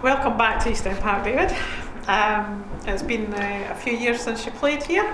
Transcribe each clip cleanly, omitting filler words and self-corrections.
Welcome back to East End Park, David. It's been a few years since you played here.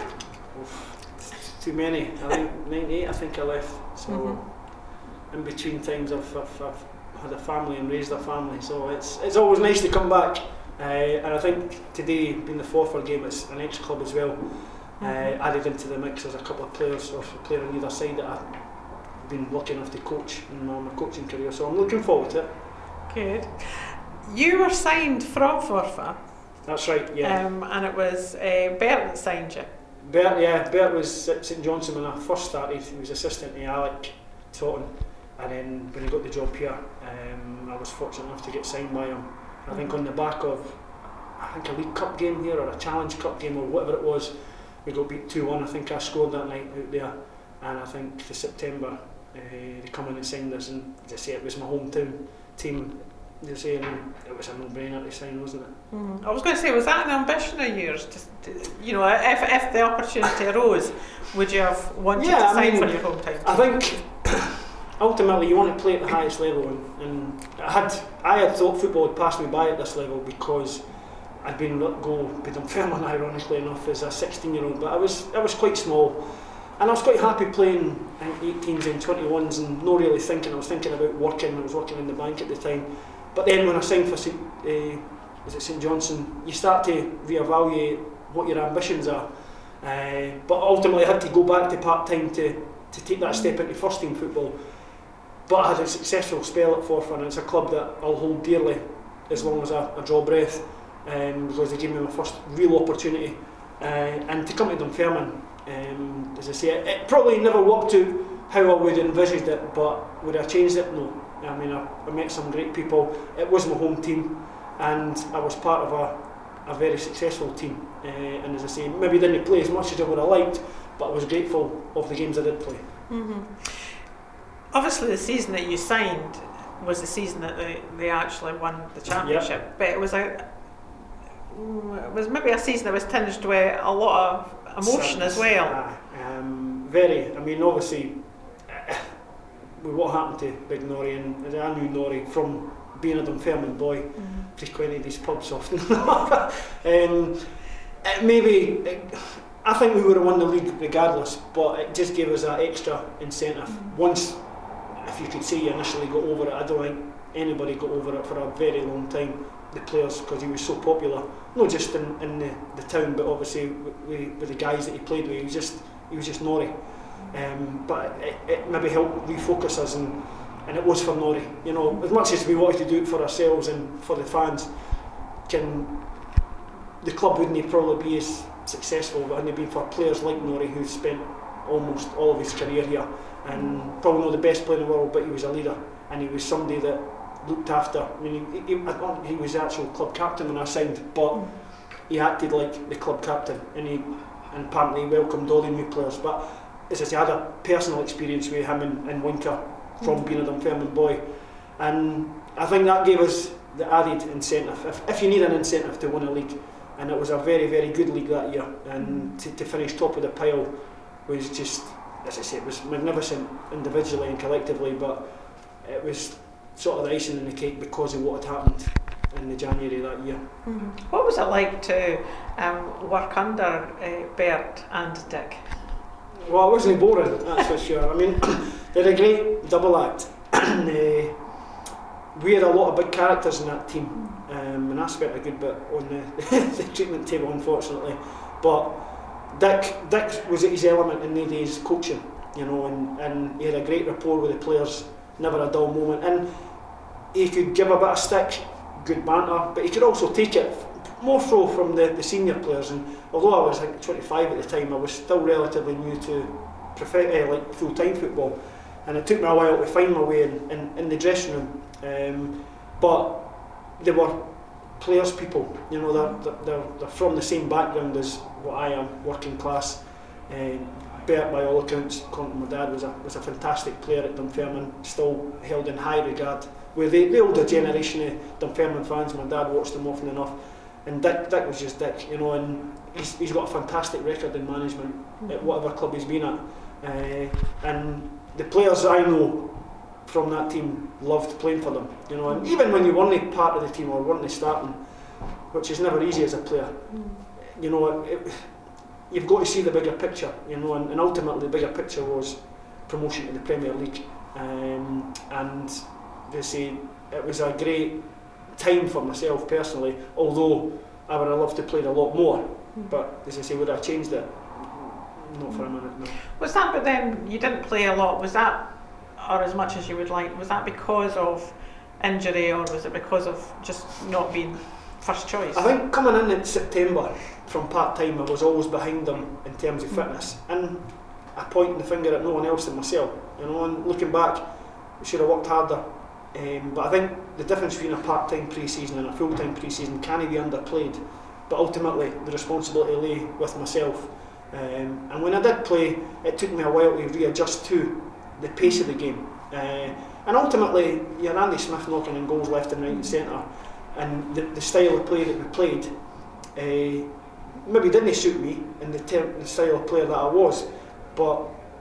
Too many. I think 98 I think I left. So in between times I've had a family and raised a family. So it's always nice to come back. And I think today being the Forfar game, it's an ex-club as well. Added into the mix as a couple of players or a player on either side that I've been lucky enough to coach in my coaching career. So I'm looking forward to it. Good. You were signed from Forfar. That's right, yeah. And it was Bert that signed you. Bert was at St Johnstone when I first started. He was assistant to Alec Totten, and then when he got the job here, I was fortunate enough to get signed by him. I think on the back of a League Cup game here or a Challenge Cup game or whatever it was, we got beat 2-1. I think I scored that night out there, and I think the September they come in and signed us, and as I say, it was my hometown team. They say, and it was a no-brainer to sign, wasn't it? I was going to say, was that an ambition of yours? Just if the opportunity arose, would you have wanted to sign for your hometown? I think ultimately you want to play at the highest level, and I had thought football had passed me by at this level because I'd been let go by Dunfermline, ironically enough, as a 16-year-old. But I was quite small, and I was quite happy playing in 18s and 21s, and not really thinking. I was thinking about working. I was working in the bank at the time. But then when I signed for St Johnstone, you start to reevaluate what your ambitions are. But ultimately I had to go back to part-time to take that step into first team football. But I had a successful spell at Forfar, and it's a club that I'll hold dearly as long as I draw breath, because they gave me my first real opportunity. And to come to Dunfermline, as I say, it probably never worked out how I would envisaged it, but would I changed it? No. I mean, I met some great people. It was my home team, and I was part of a very successful team. And as I say, maybe didn't play as much as I would have liked, but I was grateful of the games I did play. Obviously, the season that you signed was the season that they actually won the championship, but it was maybe a season that was tinged with a lot of emotion as well. Very. I mean, obviously, with what happened to Big Norrie, and I knew Norrie from being a Dunfermline boy, frequented these pubs often. I think we would have won the league regardless, but it just gave us that extra incentive. Once, if you could say you initially got over it, I don't think anybody got over it for a very long time, the players, because he was so popular, not just in the town, but obviously with the guys that he played with. He was just Norrie. But it maybe helped refocus us, and it was for Norrie. You know, as much as we wanted to do it for ourselves and for the fans, the club wouldn't probably be as successful if it hadn't been for players like Norrie, who spent almost all of his career here, and probably not the best player in the world, but he was a leader, and he was somebody that looked after. I mean, he was the actual club captain when I signed, but he acted like the club captain, and apparently welcomed all the new players. But as I say, I had a personal experience with him in Winker from being a Dunfermline boy, and I think that gave us the added incentive, if you need an incentive to win a league. And it was a very, very good league that year, and to finish top of the pile was just, as I say, it was magnificent individually and collectively, but it was sort of the icing in the cake because of what had happened in the January that year. What was it like to work under Bert and Dick? Well, it wasn't boring, that's for sure. I mean, they had a great double act. We had a lot of big characters in that team, and I spent a good bit on the treatment table, unfortunately. But Dick was at his element in the days coaching, you know, and he had a great rapport with the players, never a dull moment. And he could give a bit of stick, good banter, but he could also take it more so from the senior players. And although I was like 25 at the time, I was still relatively new to full-time football, and it took me a while to find my way in the dressing room. But they were players' people, you know. They're from the same background as what I am, working class. Bert, by all accounts, according to my dad, was a fantastic player at Dunfermline, still held in high regard with the older generation of Dunfermline fans. My dad watched them often enough, and Dick was just Dick, you know, and he's got a fantastic record in management at whatever club he's been at, and the players I know from that team loved playing for them, you know, and even when you weren't part of the team or weren't starting, which is never easy as a player, you know, you've got to see the bigger picture, you know, and ultimately the bigger picture was promotion to the Premier League, and they say it was a great time for myself personally, although I would have loved to play a lot more, but as I say, would I have changed it? Not for a minute, no. Was that, but then you didn't play a lot, was that, or as much as you would like, was that because of injury, or was it because of just not being first choice? I think coming in September from part-time, I was always behind them in terms of fitness, and I pointed the finger at no one else than myself, you know, and looking back, I should have worked harder, but I think the difference between a part-time pre-season and a full-time pre-season can be underplayed, but ultimately the responsibility lay with myself, and when I did play, it took me a while to readjust to the pace of the game, and ultimately you're Andy Smith knocking in goals left and right and centre, and the style of play that we played maybe didn't suit me in the style of player that I was, but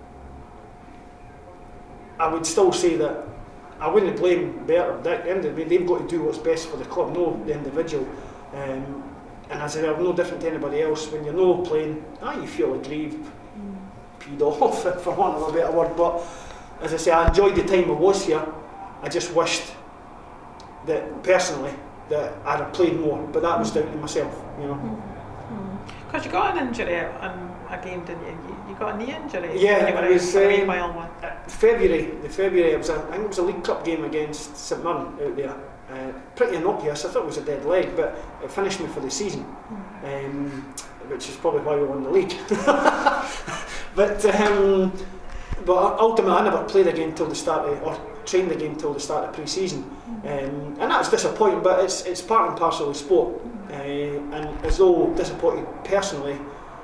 I would still say that I wouldn't blame Bertrand. At the end of the day, they've got to do what's best for the club, not the individual, and as I say, I'm no different to anybody else. When you're not playing, you feel aggrieved, peed off, for want of a better word, but as I say, I enjoyed the time I was here. I just wished that personally that I'd have played more, but that was down to myself, you know. Because you got an injury in a game, didn't you? You got a knee injury. Yeah, it was February. February. I think it was a League Cup game against St Mirren out there. Pretty innocuous. I thought it was a dead leg, but it finished me for the season, which is probably why we won the league. But ultimately, I never played again till the start or trained again till the start of pre-season, and that was disappointing. But it's part and parcel of sport, and as though disappointed personally,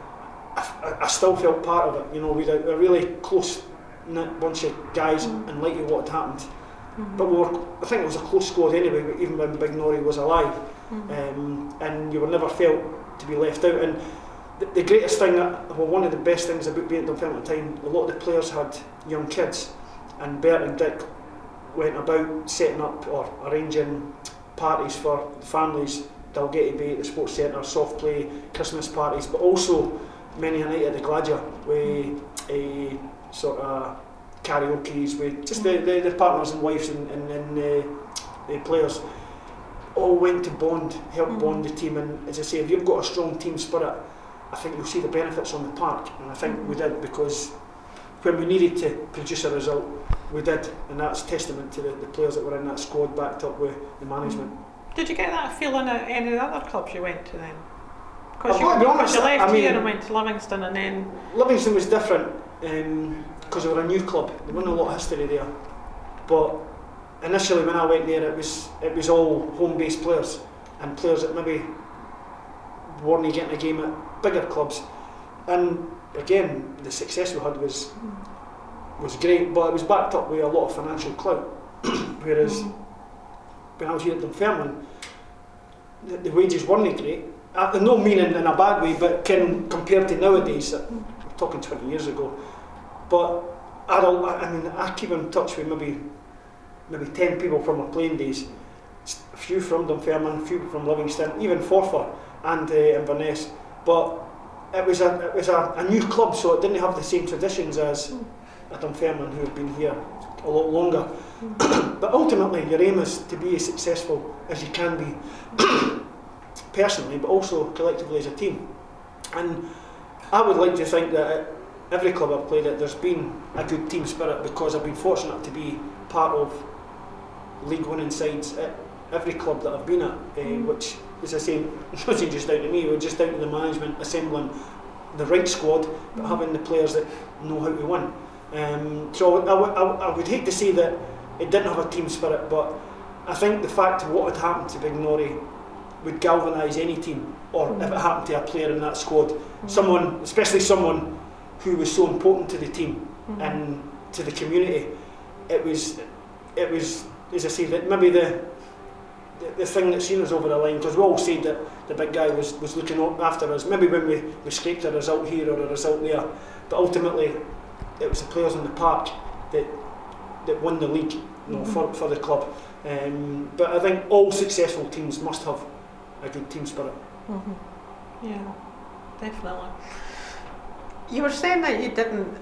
I still felt part of it. You know, we had a really close knit bunch of guys, and like what had happened. But I think it was a close squad anyway, even when Big Norrie was alive, and you were never felt to be left out. And the greatest thing, one of the best things about being at Dunfermline at the time, a lot of the players had young kids, and Bert and Dick went about setting up or arranging parties for families. Dalgety Bay at the Sports Centre, soft play, Christmas parties, but also many a night at the Gladger with a sort of karaoke's with just the partners and wives and the players all went to help bond the team. And as I say, if you've got a strong team spirit, I think you'll see the benefits on the park, and I think we did, because when we needed to produce a result, we did, and that's testament to the players that were in that squad, backed up with the management. Did you get that feeling at any of the other clubs you went to then? Because you left here and went to Livingston, and then... Livingston was different, because they were a new club. There wasn't a lot of history there, but initially when I went there, it was all home-based players, and players that maybe weren't getting a game at bigger clubs. And again, the success we had was great, but it was backed up with a lot of financial clout. Whereas when I was here at Dunfermline, the wages weren't great. No meaning in a bad way, but compared to nowadays, I'm talking 20 years ago. But I keep in touch with maybe 10 people from my playing days. A few from Dunfermline, a few from Livingston, even Forfar and Inverness. But it was a new club, so it didn't have the same traditions as a Dunfermline who have been here a lot longer. But ultimately, your aim is to be as successful as you can be, personally, but also collectively as a team. And I would like to think that at every club I've played at, there's been a good team spirit, because I've been fortunate to be part of league winning sides at every club that I've been at, which, as I say, wasn't just down to me, it was just down to the management assembling the right squad, but having the players that know how to win. So I would hate to say that it didn't have a team spirit, but I think the fact of what had happened to Big Norrie would galvanise any team, or if it happened to a player in that squad, especially someone who was so important to the team and to the community. It was, as I say, that maybe the thing that seen us over the line, because we all said that the big guy was looking after us, maybe when we scraped a result here or a result there, but ultimately it was the players in the park that won the league, for the club. But I think all successful teams must have a good team spirit. Yeah, definitely. You were saying that you didn't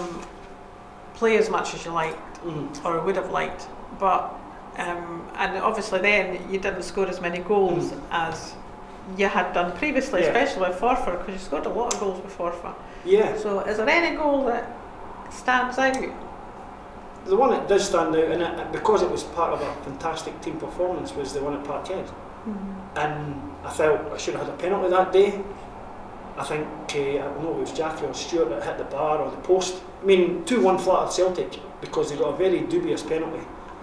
play as much as you liked, or would have liked, but and obviously then you didn't score as many goals as you had done previously, especially with Forfar, because you scored a lot of goals with Forfar. Yeah. So is there any goal that stands out? The one that does stand out, and because it was part of a fantastic team performance, was the one at Parkhead. And I felt I should have had a penalty that day. I think, I don't know if it was Jackie or Stuart that hit the bar or the post. I mean, 2-1 flat of Celtic because they got a very dubious penalty.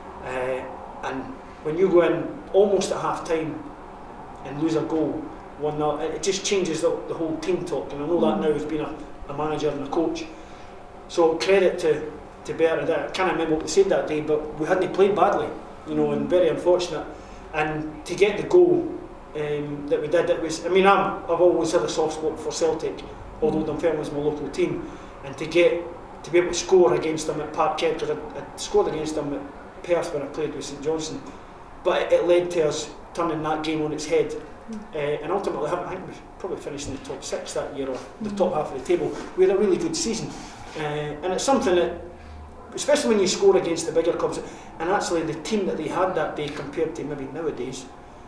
And when you go in almost at half time and lose a goal, 1-0, it just changes the whole team talk. And I know that now has been a manager and a coach. So credit to Bertie. I can't remember what they said that day, but we hadn't played badly, and very unfortunate. And to get the goal that we did, it was. I mean, I've always had a soft spot for Celtic, although Dunfermline was my local team, and to be able to score against them at Parkhead, because I scored against them at Perth when I played with St Johnstone, but it led to us turning that game on its head, and ultimately I think we probably finished in the top 6 that year, or the top half of the table. We had a really good season, and it's something that, especially when you score against the bigger clubs, and actually the team that they had that day compared to maybe nowadays,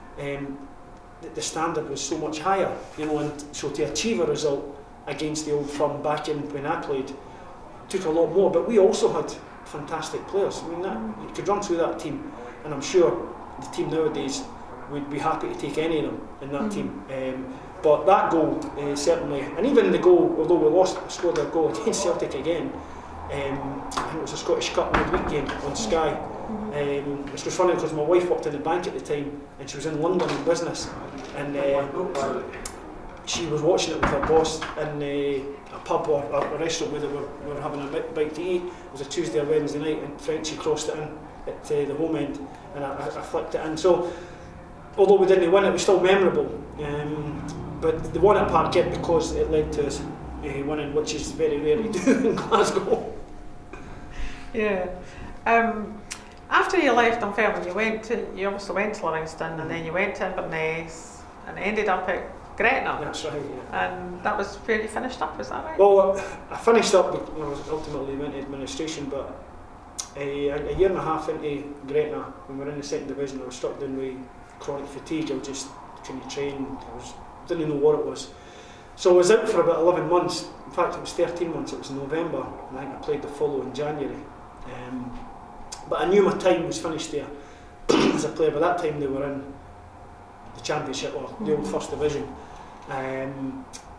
the standard was so much higher, and so to achieve a result against the Old Firm back in when I played took a lot more. But we also had fantastic players. I mean, you could run through that team, and I'm sure the team nowadays would be happy to take any of them in that team. But that goal certainly, and even the goal, although we scored a goal against Celtic again. I think it was a Scottish Cup midweek game on Sky, which was funny because my wife worked in the bank at the time and she was in London on business, and she was watching it with her boss in a pub or a restaurant where we were having a bite to eat. It was a Tuesday or Wednesday night, and Frenchie crossed it in at the home end, and I flicked it in. So although we didn't win, it was still memorable. But the one at Parkhead, because it led to us winning, which is very rare to do in Glasgow. Yeah. After you left Dunfermline, you obviously went to Livingston, and then you went to Inverness, and ended up at Gretna. That's right. Yeah. And that was where you finished up. Was that right? Well, I finished up. I was ultimately went to administration, but a year and a half into Gretna, when we were in the second division, I was struck down with chronic fatigue. I just couldn't train. Didn't know what it was. So I was out for about 11 months. In fact, it was 13 months. It was in November, and I think I played the following January. But I knew my time was finished there as a player. By that time, they were in the Championship, or the old First Division, and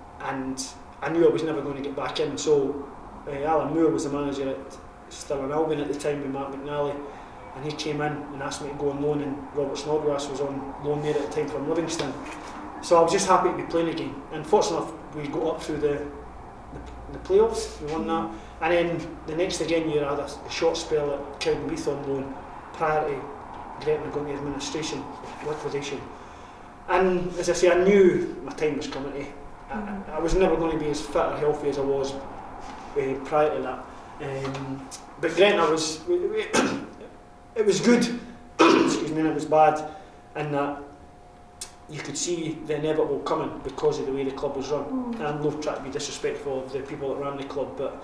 I knew I was never going to get back in. So Alan Moore was the manager at Stirling Albion at the time with Mark McNally, and he came in and asked me to go on loan, and Robert Snodgrass was on loan there at the time from Livingston. So I was just happy to be playing again, and fortunately enough we got up through the playoffs, we won that, and then the next again year I had a short spell at Cowdenbeath on loan prior to Gretna going to administration, liquidation. And as I say, I knew my time was coming to. I was never going to be as fit or healthy as I was prior to that. But Gretna was, it was good, excuse me, and it was bad in that you could see the inevitable coming because of the way the club was run. And I'm not trying to be disrespectful of the people that ran the club, but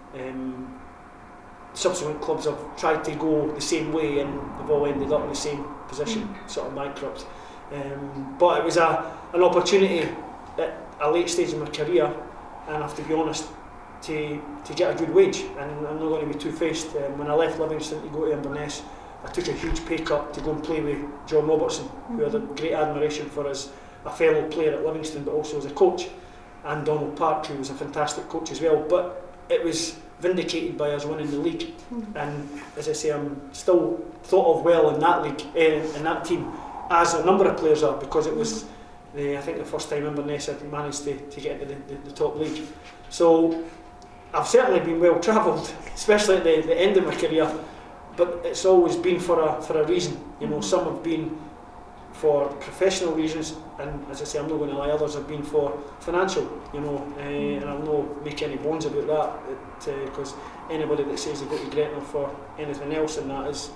subsequent clubs have tried to go the same way and they've all ended up in the same position, sort of bankrupt. But it was an opportunity at a late stage in my career, and I have to be honest, to get a good wage, and I'm not going to be two-faced. When I left Livingston to go to Inverness, I took a huge pay cut to go and play with John Robertson, who I had great admiration for as a fellow player at Livingston, but also as a coach, and Donald Park, who was a fantastic coach as well. But it was vindicated by us winning the league, and as I say, I'm still thought of well in that league, in that team, as a number of players are, because it was, I think, the first time Inverness had managed to get into the top league. So I've certainly been well travelled, especially at the end of my career. But it's always been for a reason. You know, some have been for professional reasons, and as I say, I'm not going to lie, others have been for financial. You know, and I'll not make any bones about that, because anybody that says they go to Gretna for anything else than that is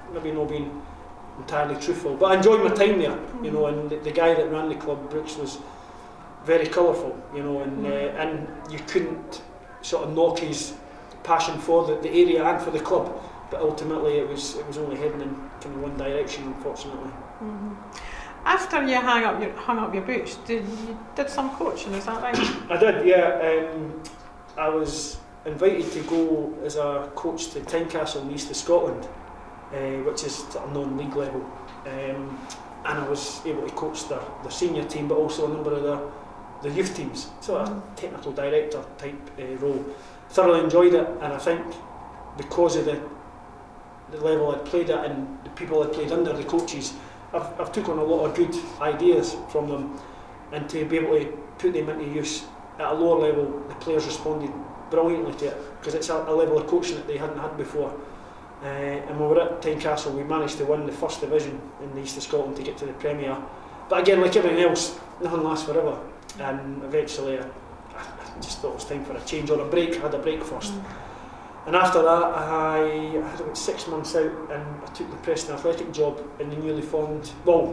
maybe not being entirely truthful, but I enjoyed my time there, you know, and the guy that ran the club, Brooks, was very colourful, you know, and you couldn't sort of knock his passion for the area and for the club, but ultimately it was only heading in kind of one direction, unfortunately. After you hung up your boots, you did some coaching, is that right? I did, yeah. I was invited to go as a coach to Tynecastle in the east of Scotland, which is sort of non-league level, and I was able to coach the senior team, but also a number of the youth teams, sort of technical director type role. Thoroughly enjoyed it, and I think because of the level I'd played at and the people I'd played under, the coaches, I've took on a lot of good ideas from them, and to be able to put them into use at a lower level, the players responded brilliantly to it, because it's a level of coaching that they hadn't had before. And when we were at Tynecastle, we managed to win the first division in the east of Scotland to get to the Premier. But again, like everything else, nothing lasts forever, and eventually I just thought it was time for a change or a break. I had a break first. And after that, I had about 6 months out, and I took the Preston Athletic job in the newly formed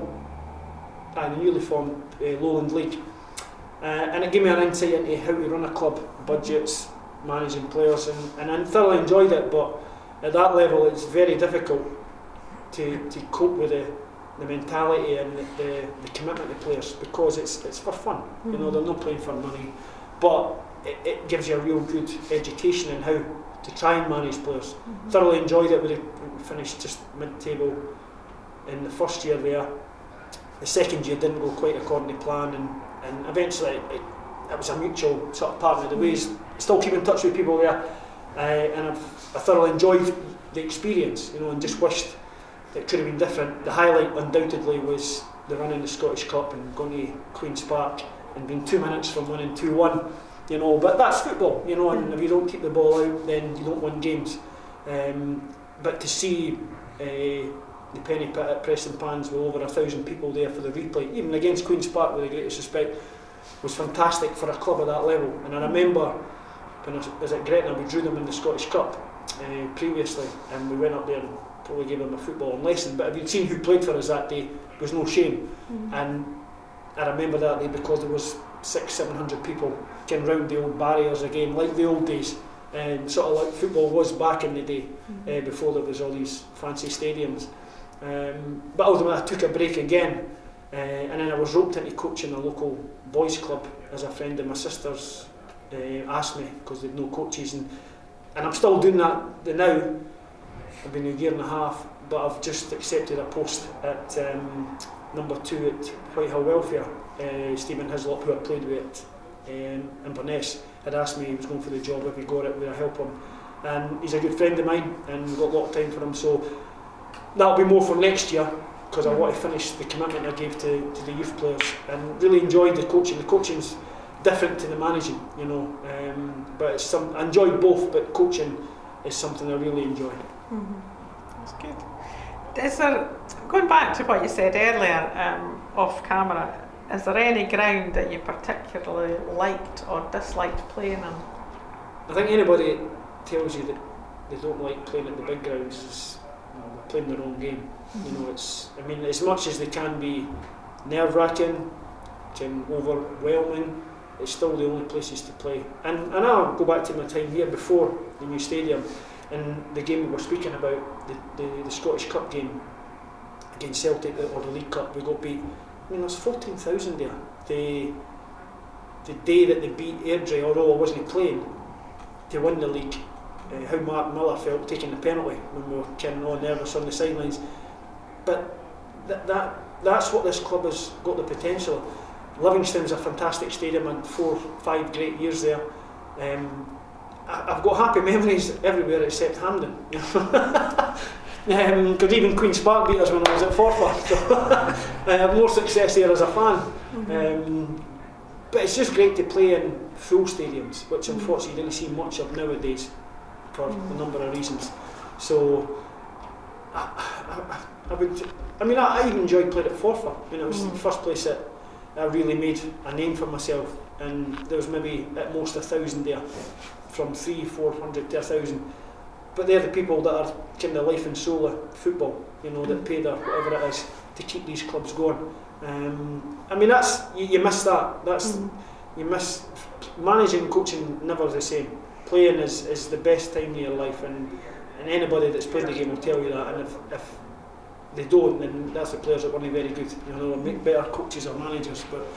Lowland League. And it gave me an insight into how to run a club, budgets, managing players, and I thoroughly enjoyed it. But at that level, it's very difficult to cope with the mentality and the commitment to players, because it's for fun. You know, they're not playing for money, but it gives you a real good education in how to try and manage players. Thoroughly enjoyed it. We finished just mid-table in the first year there. The second year didn't go quite according to plan, and eventually it was a mutual sort of partner the ways. Still keep in touch with people there, and I thoroughly enjoyed the experience, you know, and just wished that it could have been different. The highlight undoubtedly was the run in the Scottish Cup and going to Queen's Park and being 2 minutes from winning 2-1. You know, but that's football, you know, and if you don't keep the ball out, then you don't win games. But to see the penny pit at Preston Pans with over 1,000 people there for the replay, even against Queen's Park, with the greatest respect, was fantastic for a club at that level. And I remember when I was at Gretna, we drew them in the Scottish Cup previously, and we went up there and probably gave them a footballing lesson. But if you'd seen who played for us that day, there was no shame. And I remember that day because there was 600-700 people getting round the old barriers again, like the old days, and sort of like football was back in the day, before there was all these fancy stadiums. But ultimately I took a break again, and then I was roped into coaching a local boys club as a friend of my sister's asked me, because they'd no coaches, and I'm still doing that now. I've been a year and a half, but I've just accepted a post at number 2 at Whitehill Welfare. Stephen Hislop, who I played with in Inverness, had asked me, he was going for the job, if he got it, would I help him? And he's a good friend of mine, and we've got a lot of time for him, so that'll be more for next year, because I want to finish the commitment I gave to the youth players, and really enjoyed the coaching. The coaching's different to the managing, you know, but I enjoyed both, but coaching is something I really enjoy. That's good. Is there, going back to what you said earlier, off camera, is there any ground that you particularly liked or disliked playing on? I think anybody tells you that they don't like playing at the big grounds is playing their own game. You know, I mean, as much as they can be nerve-wracking, can overwhelming, it's still the only places to play. And I'll go back to my time here before the new stadium, and the game we were speaking about, the Scottish Cup game against Celtic, or the League Cup, we got beat. I mean, there's 14,000 there. The day that they beat Airdrie, although I wasn't playing, to win the league, how Mark Miller felt taking the penalty when we were kind of all nervous on the sidelines. But that's what this club has got the potential. Livingston's a fantastic stadium, and 4 or 5 great years there. I've got happy memories everywhere except Hampden. Because even Queen's Park beat us when I was at Forfar, so I have more success there as a fan. But it's just great to play in full stadiums, which unfortunately you didn't see much of nowadays for a number of reasons. So I even enjoyed playing at Forfar. I mean, it was the first place that I really made a name for myself, and there was maybe at most 1,000 there, from 300-400 to 1,000. but they're the people that are kind of life and soul of football, you know, that pay their whatever it is to keep these clubs going. I mean, that's you miss that. That's you miss managing and coaching. Never the same. Playing is the best time of your life, and anybody that's played the game will tell you that. And if they don't, then that's the players that weren't very good. You know, make better coaches or managers. But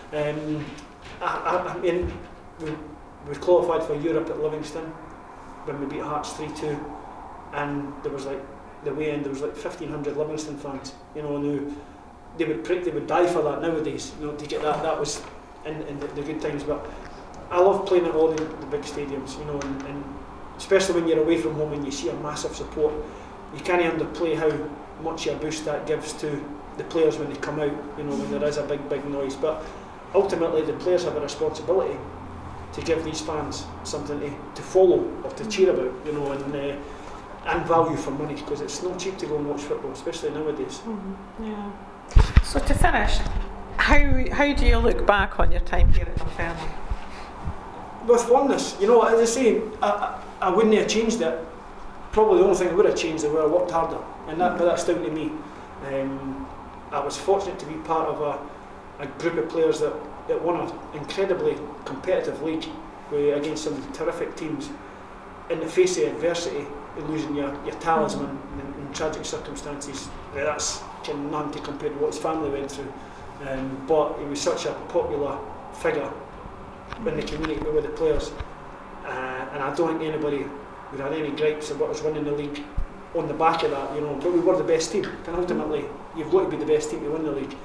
I mean, we qualified for Europe at Livingston when we beat Hearts 3-2, and there was like the way in, there was like 1,500 Livingston fans. You know, and they would die for that nowadays. You know, to get that. That was in the good times. But I love playing at all the big stadiums. You know, and especially when you're away from home and you see a massive support, you can't underplay how much of a boost that gives to the players when they come out. You know, when there is a big noise. But ultimately, the players have a responsibility to give these fans something to follow or to cheer about, you know, and value for money, because it's not cheap to go and watch football, especially nowadays. Yeah. So to finish, how do you look back on your time here at Dunfermline? With fondness, you know, as I say, I wouldn't have changed it. Probably the only thing I would have changed is where I worked harder, but that's down to me. I was fortunate to be part of a group of players that won an incredibly competitive league against some terrific teams. In the face of adversity, losing your talisman in tragic circumstances, that's none to compare to what his family went through. But he was such a popular figure in the community with the players, and I don't think anybody would have any gripes about us winning the league on the back of that, you know. But we were the best team, and ultimately you've got to be the best team to win the league.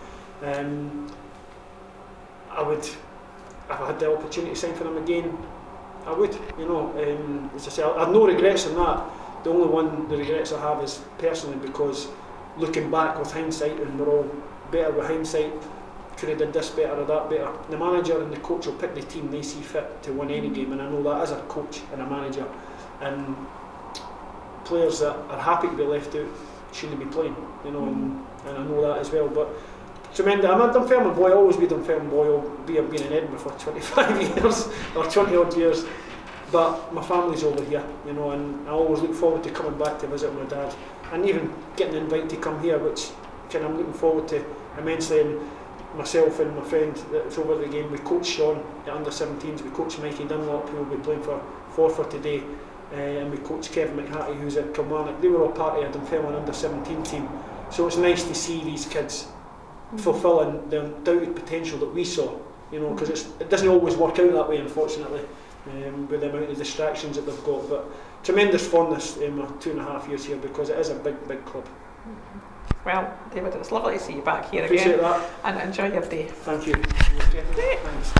I would, if I had the opportunity to sign for them again, I would, you know. As I say, I have no regrets in that. The only the regrets I have is personally, because looking back with hindsight, and we're all better with hindsight, could have did this better or that better. The manager and the coach will pick the team they see fit to win any game, and I know that as a coach and a manager. And players that are happy to be left out shouldn't be playing, you know, and I know that as well. But tremendous. I'm a Dunfermline boy, I'll always be a Dunfermline boy. I've been in Edinburgh for 25 years or 20 odd years, but my family's over here, you know, and I always look forward to coming back to visit my dad, and even getting an invite to come here, which I'm looking forward to immensely. And myself and my friend that's over at the game, we coach Sean at under-17s, we coach Mikey Dunlop, who will be playing for Forfar today, and we coach Kevin McHattie, who's at Kilmarnock. They were all part of a Dunfermline under-17 team, so it's nice to see these kids fulfilling the undoubted potential that we saw, you know, because it doesn't always work out that way, unfortunately, with the amount of distractions that they've got. But tremendous fondness in my 2.5 years here, because it is a big club. Well, David, it's lovely to see you back here Appreciate again. That. And enjoy your day. Thank you. Thanks.